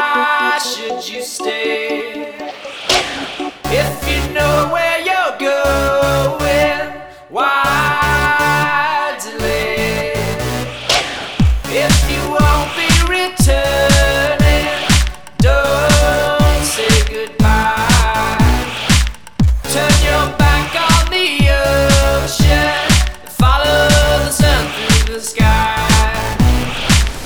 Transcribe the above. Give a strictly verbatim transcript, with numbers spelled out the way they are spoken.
Why should you stay? If you know where you're going, why delay? If you won't be returning, don't say goodbye. Turn your back.